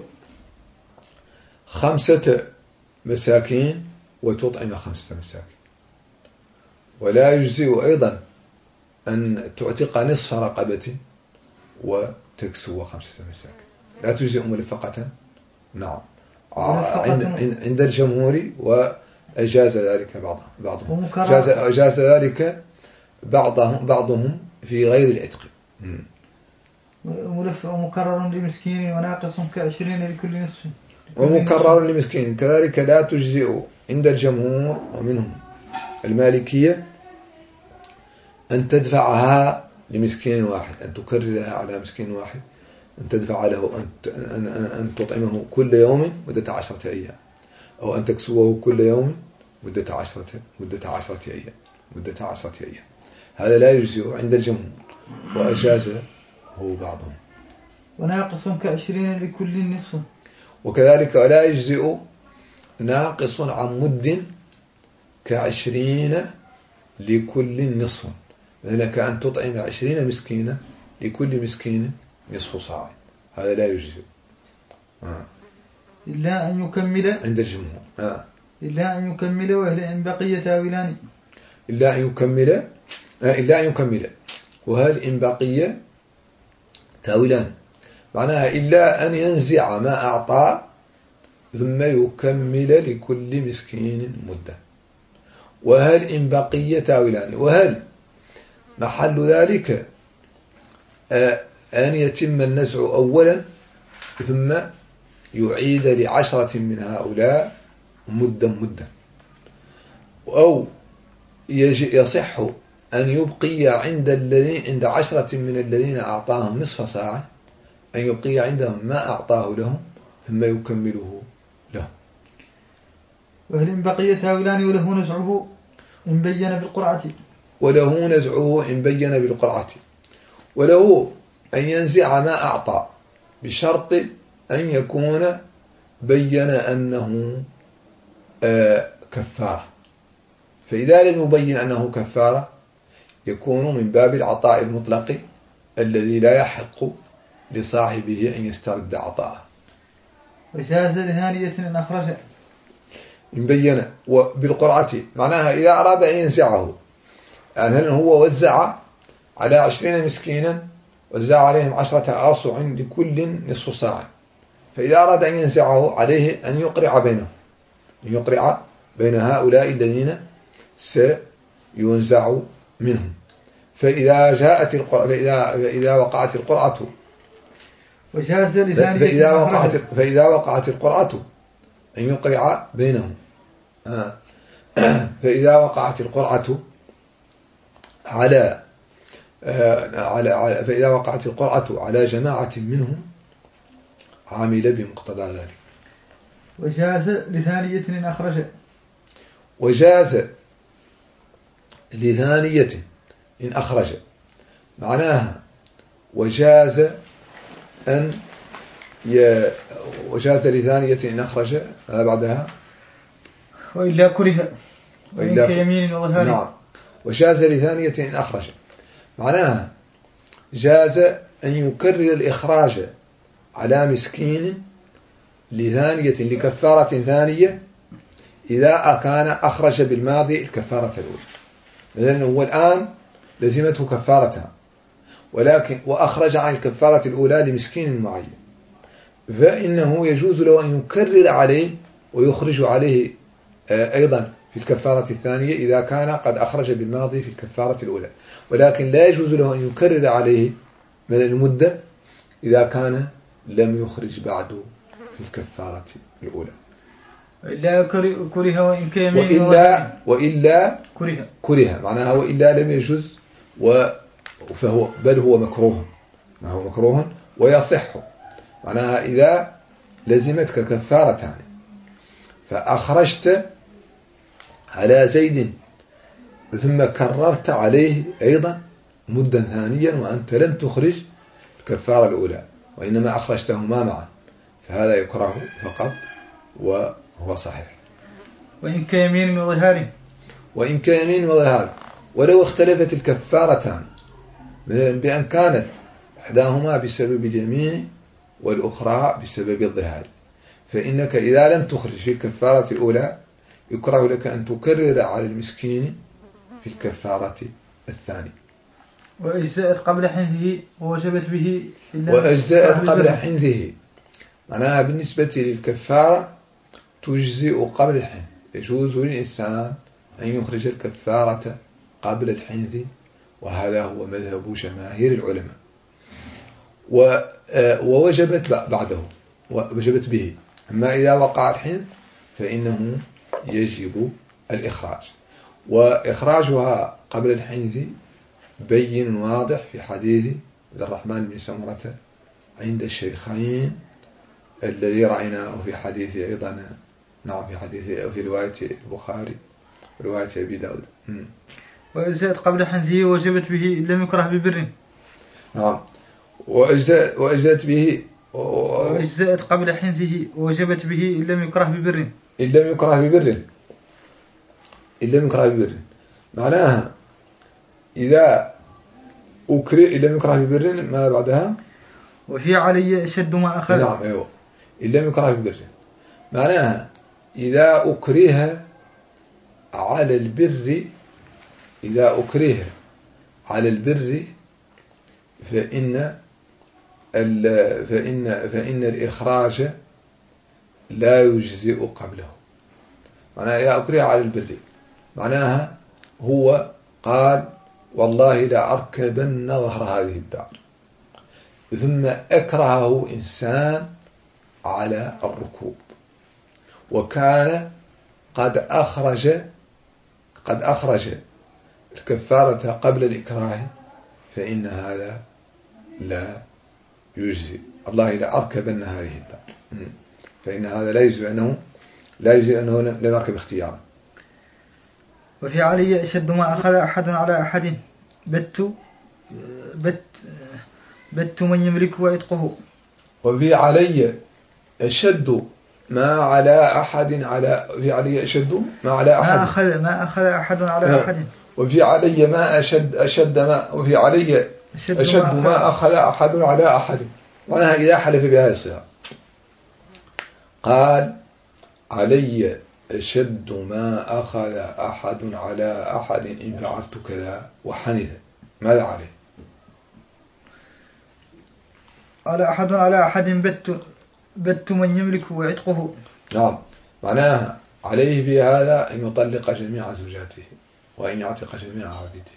خمسة مساكين وتطعم خمسة مساكين، ولا يجزئ أيضا أن تعتق نصف رقبة وتكسو خمسة مساكين. لا تجزئ ملفقة. نعم عند الجمهور، وأجاز ذلك بعضهم بعضهم أجاز, أجاز ذلك بعضهم بعضهم في غير العتق.
ومكرر لمسكين وناقص كعشرين لكل نصف.
ومكرر لمسكين كذلك لا تجزئ عند الجمهور ومنهم المالكية أن تدفعها لمسكين واحد، أن تكررها على مسكين واحد، أن تدفع له أن, أن تطعمه كل يوم مدة عشرة أيام، أو أن تكسوه كل يوم مدة عشرة مدة عشرة أيام مدة عشرة أيام. هذا لا يجزئ عند الجمهور وأجازه بعضهم.
وناقص كعشرين لكل نصف.
وكذلك ولا يجزئ ناقص عن مد كعشرين لكل نصف، لأنك أن تطعم عشرين مسكينة لكل مسكين نصف صاع، هذا لا يجزئ. آه.
إلا أن يكمل
عند الجمهور. آه.
إلا أن يكمل وهل إن بقي تاويلان.
إلا أن يكمل آه. إلا أن يكمل وهل إن بقي تاويلان معناها إلا أن ينزع ما أعطى ثم يكمل لكل مسكين مدة. وهل إن بقي تاويلان، وهل محل ذلك أن يتم النزع أولا ثم يعيد لعشرة من هؤلاء مدة مدة، أو يصح أن يبقي عند الذين عند عشرة من الذين أعطاهم نصف ساعة أن يبقي عندهم ما أعطاه لهم ثم يكمله لهم.
وهل إن بقي تاويلان وله نزعه إن بين بالقرعة.
وله نزعه إن بين بالقرعة. وله أن ينزع ما أعطى بشرط أن يكون بين أنه آه كفارة، فإذا لم يبين أنه كفارة يكون من باب العطاء المطلق الذي لا يحق لصاحبه أن يسترد عطاءه.
وجاز لهانية أن أخرج
إن بين بالقرعة معناها إذا أراد أن ينزعه، يعني هو وزع على عشرين مسكينا وزع عليهم عشرة آصع لكل نصف صاع، فإذا أراد أن ينزعه عليه أن يقرع بينهم، أن يقرع بين هؤلاء الذين سينزع منهم. فإذا جاءت القرعة فإذا, فإذا وقعت القرعة
وجاز
فإذا وقعت فإذا وقعت القرعة أن يقرع بينهم. آه. فإذا وقعت القرعة على على فإذا وقعت القرعة على جماعة منهم عامل بمقتضى ذلك.
وجاز لثانية إن أخرج.
وجاز لثانية إن أخرج معناها وجاز أن ي... وجاز لثانية إن أخرج ما بعدها
وإلا كره وإلا كيمين وظهار.
نعم. وجاز لثانية إن أخرج معناها جاز أن يكرر الإخراج على مسكين لثانية لكفارة ثانية إذا كان أخرج بالماضي الكفارة الأولى. مثلا هو الآن لزمته كفارتها، ولكن وأخرج عن الكفارة الأولى لمسكين معين، فإنه يجوز له أن يكرر عليه ويخرج عليه أيضا في الكفارة الثانية إذا كان قد أخرج بالماضي في الكفارة الأولى، ولكن لا يجوز له أن يكرر عليه من المدة إذا كان لم يخرج بعد في الكفارة الأولى.
إلا كره وإن كان
وإلا, وإلا
كره
كره معناها وإلا لم يجوز، فهو بل هو مكروه، ما هو مكروه ويصح. معناها إذا لزمتك كفارتان فأخرجت على زيد ثم كررت عليه أيضا مدا ثانيا وأنت لم تخرج الكفارة الأولى وإنما أخرجتهما معا، فهذا يكره فقط وهو صحيح.
وإن كيمين وظهار
وإن كيمين وظهار ولو اختلفت الكفارتان بأن كانت إحداهما بسبب اليمين والأخرى بسبب الظهار، فإنك إذا لم تخرج في الكفارة الأولى يكره لك أن تكرر على المسكين في الكفارة الثانية.
وأجزاءت قبل حنثه ووجبت به
وأجزاءت قبل حنثه معناها بالنسبة للكفارة تجزئ قبل الحنث، يجوز للإنسان أن يخرج الكفارة قبل الحنث، وهذا هو مذهب جماهير العلماء. ووجبت بعده ووجبت به، أما إذا وقع الحنث فإنه يجب الإخراج، وإخراجها قبل الحنث بين واضح في حديث عبد الرحمن بن سمرة عند الشيخين الذي رأيناه في حديث أيضا نعم في حديث في رواية البخاري ورواية أبي داود.
وأجزأت قبل حنثه ووجبت به لم يكره ببر.
نعم وأجزأت وأجزأت به
وأجزأت قبل حنثه ووجبت به إن لم يكره ببر.
إن لم يكره ببر إن لم يكره ببر معناها إذا أكره إن لم يكره ببر ما بعدها
وفي علي أشد ما أخذ.
نعم أيوة إن لم يكره ببر معناها إذا أكره على البر إذا أكره على البر فإن فإن فإن الإخراج لا يجزئ قبله. معناها إذا أكره على البر معناها هو قال والله لا أركبن ظهر هذه الدار، ثم أكرهه إنسان على الركوب وكان قد أخرج قد أخرج الكفارة قبل الإكراه، فإن هذا لا يجزي. الله لا أركبن هذه الدار، فإن هذا لا يجزي أنه لا يجزي أنه لم يركب اختيارا.
وفي علي أشد ما أخذ أحد على أحد بت بت بت من يملك ويتقه.
وفي علي أشد ما على أحد على في علي أشد ما على أحد
ما أخذ ما أخذ أحد على أحد.
وفي علي ما أشد أشد ما وفي علي أشد, أشد ما أخذ أحد على أحد. وأنا إذا حلف بهذه الصيغة قال علي أشد ما أخذ أحد على أحد إن فعلت كذا وحنث، ماذا عليه؟
على أحد على أحد بت بت من يملك ويعتقه.
نعم معناها عليه في هذا أن يطلق جميع زوجاته وأن يعتق جميع عبيده،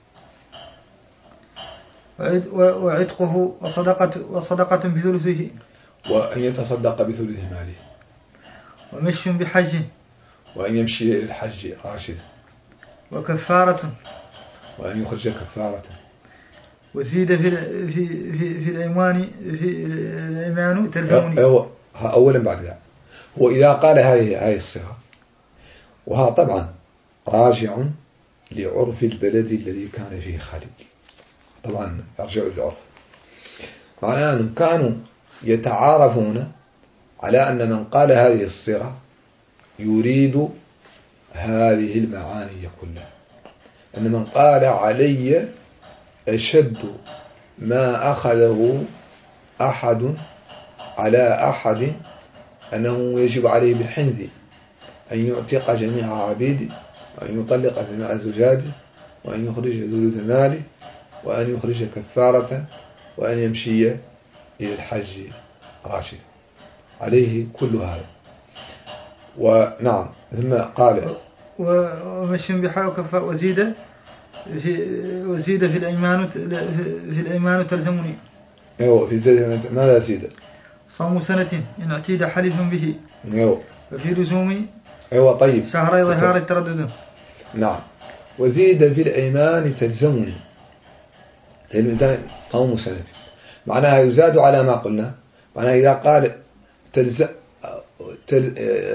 وعتقه وصدقة وصدقة بثلثه،
وأن يتصدق بثلث ماله،
ومشي بحج،
وأن يمشي إلى الحج راشدا،
وكفارة،
وأن يخرج كفارة،
وزيد في في في في الأيمان في الأيمان تلزمني.
أولا بعد ذلك هو إذا قال هذه هذه الصيغة وها طبعا راجع لعرف البلد الذي كان فيه خالد، طبعا يرجع للعرف، معناه أنهم كانوا يتعارفون على أن من قال هذه الصيغة يريد هذه المعاني كلها، أن من قال علي أشد ما أخذه أحد على أحد أنه يجب عليه بالحنث أن يعتق جميع عبيده وأن يطلق جميع زوجاته وأن يخرج ثلث ماله وأن يخرج كفارة وأن يمشي إلى الحج راشدا، عليه كل هذا. ونعم ثم قال
ومشي بحاء وكفاء وزيد في وزيد في الأيمان في الأيمان تلزمني.
أيوة في زيد ماذا زيد؟
صوم سنة إن اعتيد حلف به.
أيوة.
وفي لزوم
أيوة طيب
شهر ظهار التردد.
نعم. وزيد في الأيمان تلزمني، الميزان صوم سنة معناها يزاد على ما قلنا. معناها إذا قال تلز تل...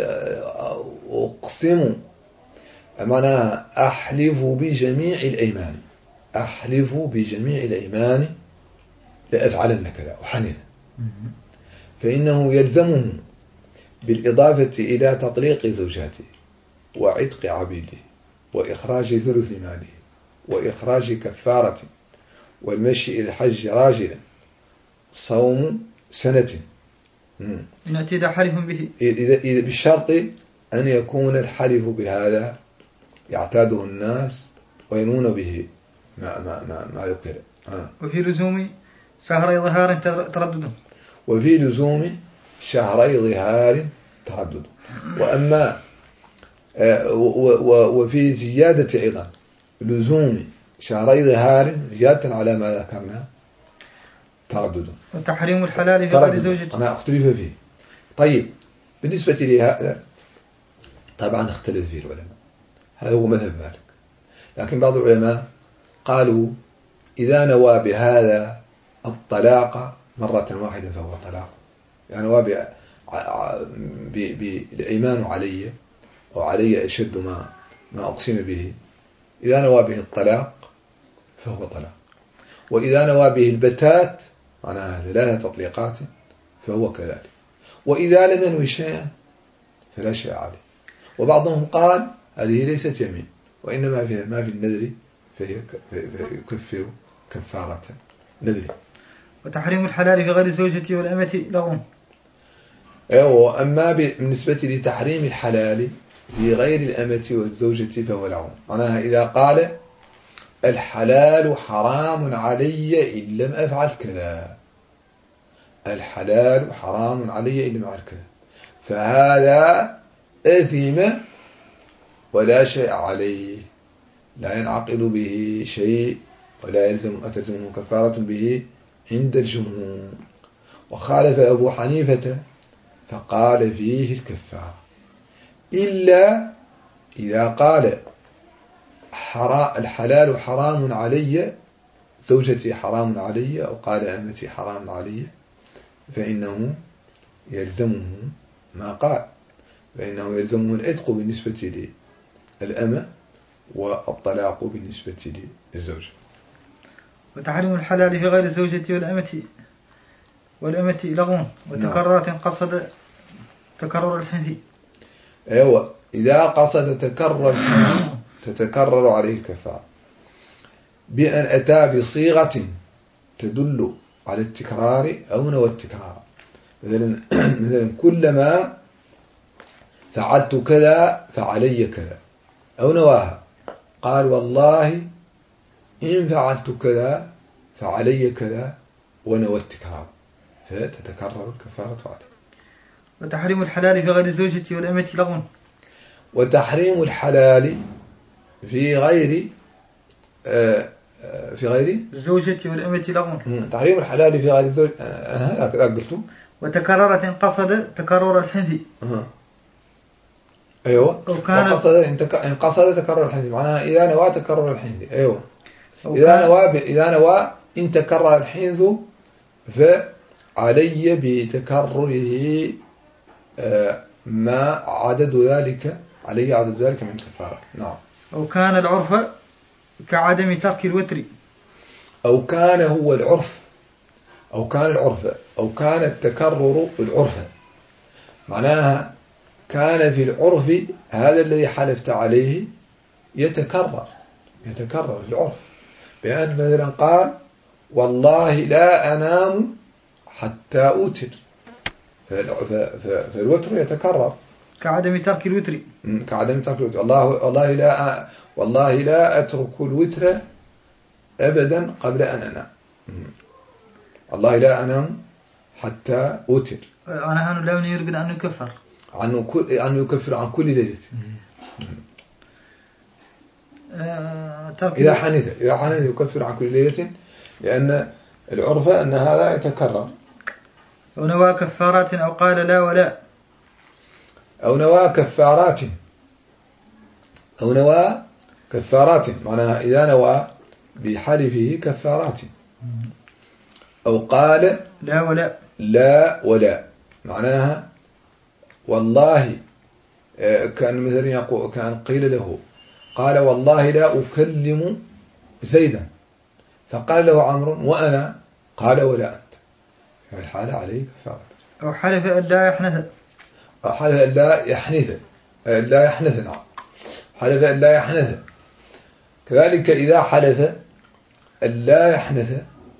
أقسم معناها أحلف بجميع الأيمان، أحلف بجميع الأيمان لأفعلن كذا وحنث، فإنه يلزمه بالإضافة إلى تطليق زوجاته وعتق عبيده وإخراج ثلث ماله وإخراج كفارة والمشي إلى الحج راجلا صوم سنة
إن اعتيد حلف به،
إذا إذا بالشرط أن يكون الحلف بهذا يعتاده الناس وينون به ما ما ما ما ذكر. آه.
وفي لزوم شهري ظهار تردد،
وفي لزوم شهري ظهار تردد. وأما آه وفي زيادة أيضا لزوم شهري ظهار زيادة على ما ذكرنا تردد.
وتحريم الحلال في غير زوجته
أنا اختلف فيه. طيب بالنسبة لهذا طبعا اختلف فيه العلماء، هذا هو مذهب مالك، لكن بعض العلماء قالوا إذا نوى بهذا الطلاق مرة واحدة فهو طلاق، يعني نوى بالإيمان علي وعلي أشد ما ما أقسم به، إذا نوى به الطلاق فهو طلاق، وإذا نوى به البتات معناها ثلاثة تطليقات فهو كذلك، وإذا لم ينوي شيئا فلا شيء عليه. وبعضهم قال هذه ليست يمين وإنما فيها ما في النذر فهي يكفر كفارة نذر.
وتحريم الحلال في غير زوجته والأمة لغو.
أيوة. أما بالنسبة لتحريم الحلال في غير الأمة والزوجة فهو لغو، معناها إذا قال الحلال حرام علي إن لم أفعل كذا، الحلال حرام علي إن لم أفعل كذا، فهذا أثم ولا شيء عليه، لا ينعقد به شيء ولا يلزم أتلزمه كفارة به عند الجمهور. وخالف أبو حنيفة فقال فيه الكفارة إلا إذا قال الحلال حرام علي زوجتي حرام علي أو قال أمتي حرام علي فإنه يلزمه ما قال، فإنه يلزمه العتق بالنسبة للأمة والطلاق بالنسبة للزوج.
وتحريم الحلال في غير الزوجة والأمة والأمة لغو وتكررت قصد تكرر الحنث.
أيوة. إذا قصد تكرر الحنث تتكرر عليه الكفارة بأن أتى بصيغة تدل على التكرار أو نوى التكرار، مثلا مثلا كلما فعلت كذا فعلي كذا، أو نواها قال والله إن فعلت كذا فعلي كذا ونوى التكرار فتتكرر الكفارة عليه.
وتحريم الحلال في غير الزوجة والأمة لغو.
وتحريم الحلال في غير في غير
الزوجة والأمة لغو.
تحريم الحلال في غير الزوج أنا قلت.
وتكررت قصد تكرر الحنث.
أه. أيوة. وقصد إن قصد تكرر الحنث معناها إذا نوى تكرر الحنث. أيوة. إذا نوى إذا نوى إن تكرر الحنث فعلي بتكرره ما عدد ذلك علي عدد ذلك من كفارة. نعم.
أو كان العرف كعدم ترك الوتر،
أو كان هو العرف أو كان العرف أو كان التكرر العرف، معناها كان في العرف هذا الذي حلفت عليه يتكرر يتكرر في العرف، بأن مثلا قال والله لا أنام حتى أوتر، فالوتر يتكرر
كعدم ترك الوتر.
كعدم ترك الوتر. الله والله لا والله لا أترك الوتر أبدا قبل أن أنام. الله لا أنام حتى أوتر.
أنا هنا لا يريد أن يكفر
عنه كل أن يكفر عن كل ليلة. إذا حنث إذا حنث يكفر عن كل ليلة، لأن العرف أن هذا يتكرر.
أو نوى كفارات أو قال لا ولا.
أو نوى كفارات أو نوى كفارات معناها إذا نوى بحلفه كفارات. أو قال
لا ولا
لا ولا معناها والله كان مثلا يقول كان قيل له قال والله لا أكلم زيدا، فقال له عمرو وأنا، قال ولا أنت، في الحالة عليه كفارة.
أو حلف أن لا يحنث
أو حلف أن لا يحنث لا يحنث نعم حلف أن لا يحنث. كذلك إذا حلف أن لا يحنث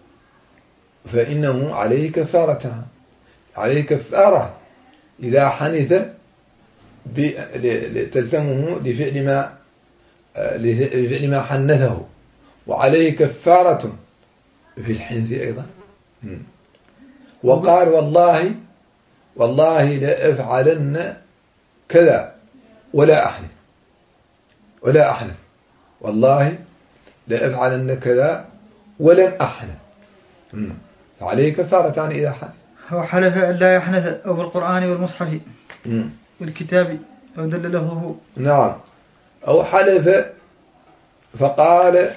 فإنه عليه كفارتها، عليه كفارة إذا حنث تلزمه لفعل ما لفعل ما حنثه، وعليه كفارة في الحنث أيضا. وقال والله والله لأفعلن كذا ولا أحنث ولا أحنث والله لأفعلن كذا ولن أحنث، فعليه كفارتان إذا حنث.
أو حلف أن لا يحنث أو بالقرآن والمصحف والكتاب أو دل له.
نعم. أو حلف فقال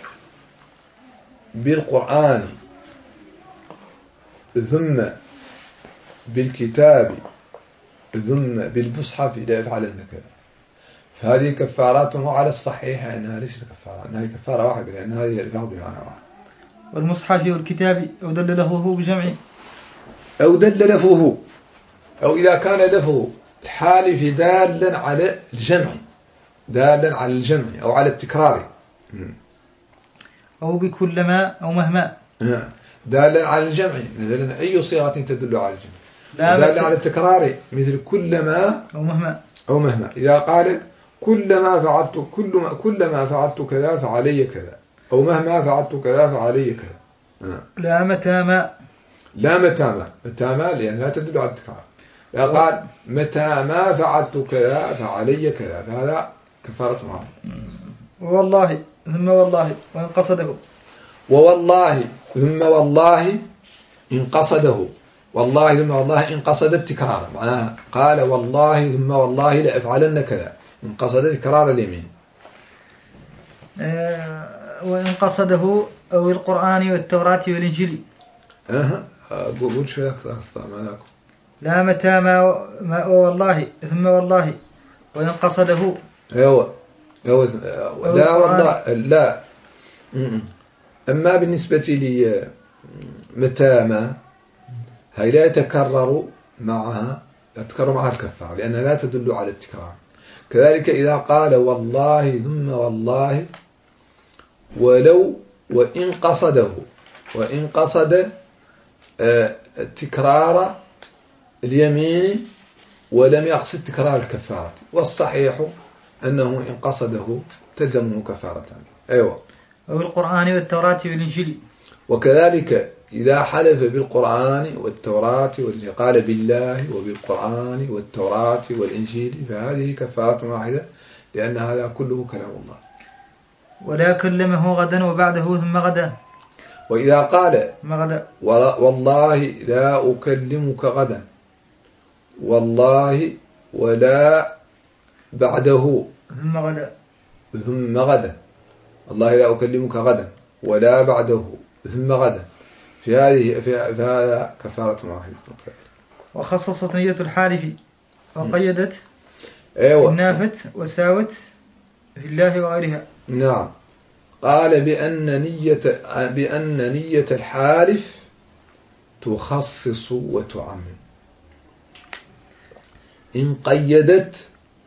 بالقرآن ثم بالكتاب ثم بالمصحف لا يفعلن كذا، فهذه كفاراته على الصحيح أنها ليست كفارة، أنها كفارة واحدة، لأن هذه الفاظ بمعنى واحد.
والمصحف والكتاب أو دل لفظه بجمع.
أو دل لفظه أو إذا كان لفظ الحالف دالا على الجمع دالا على الجمع أو على التكرار.
أو بكل ما أو مهما
دالا على الجمع، مثلا أي صيغة تدل على الجمع. دالا على التكرار مثل كل ما
أو مهما
أو مهما. إذا قال كل ما فعلت كل ما كل ما فعلت كذا فعلي كذا، أو مهما فعلت كذا فعلي كذا.
لا متى ما
لا متى ما متى ما لأن لا تدل على التكرار. إذا قال متى ما فعلت كذا فعلي كذا، فهذا كفارة معه.
والله ثم والله وإن قصده.
ووالله ثم والله إن قصده. والله ثم والله إن قصد التكرار، معناها قال والله ثم والله لأفعلن كذا إن قصد تكرار اليمين.
أه وإن قصده أو القرآن والتوراة والإنجيل.
أها قول شوية أكثر ما لكم.
لا متى ما, ما والله ثم والله وإن قصده.
أيوة أيوة لا والله لا. أما بالنسبة لي متى ما هي لا يتكرر معها لا تكرر معها الكفارة، لأنها لا تدل على التكرار. كذلك إذا قال والله ثم والله ولو وإن قصده وإن قصد تكرار اليمين ولم يقصد تكرار الكفارة، والصحيح أنه إن قصده تلزمه كفارتان. أيوة.
أو القرآن والتوراة والإنجيل.
وكذلك إذا حلف بالقرآن والتوراة والإنجيل قال بالله وبالقرآن والتوراة والإنجيل، فهذه كفارة واحدة، لأن هذا كله كلام الله.
ولا كلمه غدا وبعده ثم غدا.
وإذا قال
غدا
والله لا أكلمك غدا والله ولا بعده
ثم غدا
ثم غدا والله لا أكلمك غدا ولا بعده ثم غدا، في هذه في هذا كفارة واحدة.
وخصصت نية الحالف وقيدت
أيوة.
النافت وساوت في الله وغيرها.
نعم. قال بأن نية بأن نية الحالف تخصص وتعمم. إن قيدت